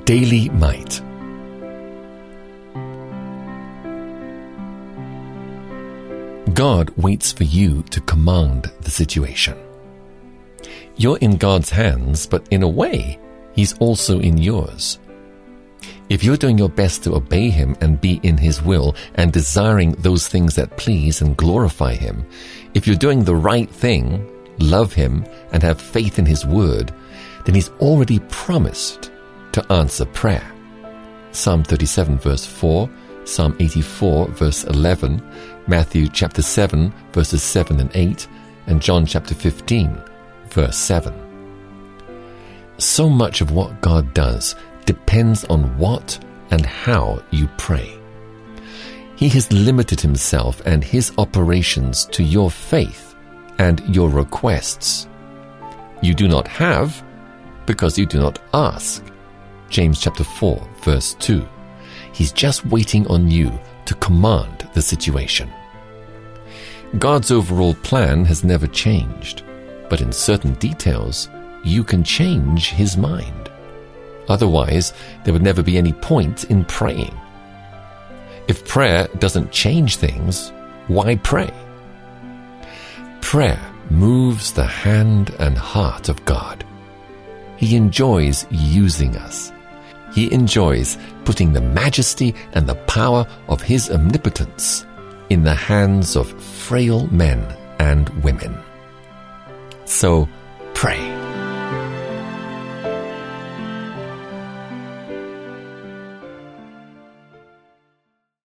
Daily Might. God waits for you to command the situation. You're in God's hands, but in a way, He's also in yours. If you're doing your best to obey Him and be in His will and desiring those things that please and glorify Him, if you're doing the right thing, love Him, and have faith in His word, then He's already promised to answer prayer. Psalm 37 verse 4, Psalm 84 verse 11, Matthew chapter 7 verses 7 and 8, and John chapter 15 verse 7. So much of what God does depends on what and how you pray. He has limited Himself and His operations to your faith and your requests. You do not have because you do not ask. James chapter 4 verse 2. He's just waiting on you to command the situation. God's overall plan has never changed, but in certain details, you can change His mind. Otherwise, there would never be any point in praying. If prayer doesn't change things, why pray? Prayer moves the hand and heart of God. He enjoys using us. He enjoys putting the majesty and the power of His omnipotence in the hands of frail men and women. So, pray.